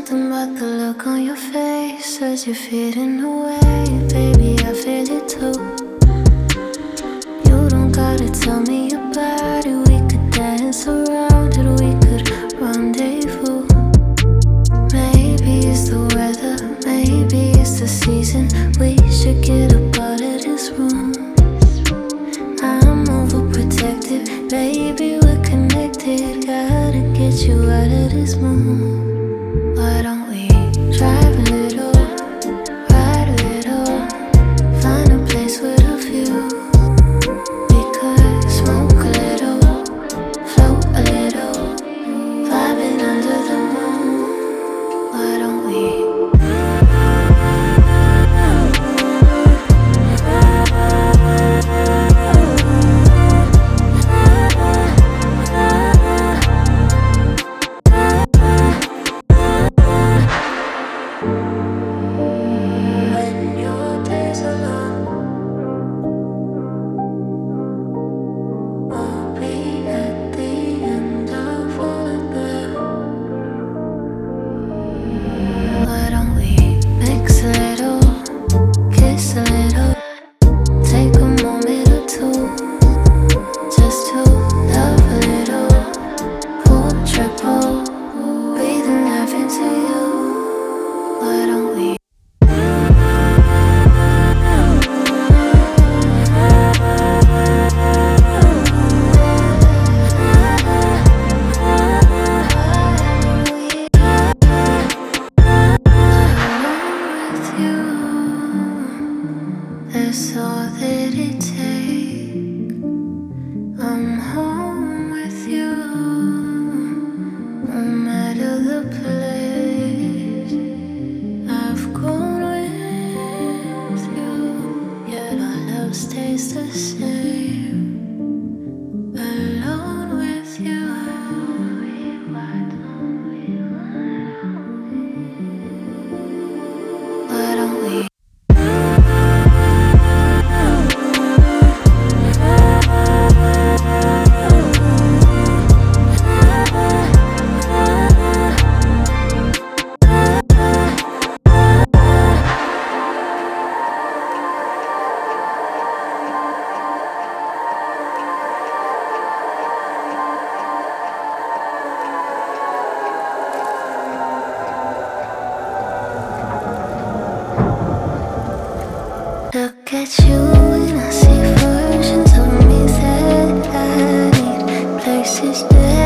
something about the look on your face as you're fading away. Baby, I feel it too. You don't gotta tell me about it. We could dance around it, we could rendezvous. Maybe it's the weather, maybe it's the season. We should get up out of this room. I'm overprotective, baby, we're connected. Gotta get you out of this mood. Why don't we drive a little, ride a little, find a place with a view. We could smoke a little, float a little, vibing under the moon. Why don't we? That's all that it takes. I'm home with you, no matter the place. I've grown with you, yet our love stays the same. Alone with you, why don't we? Look at you and I see versions of me that I need places that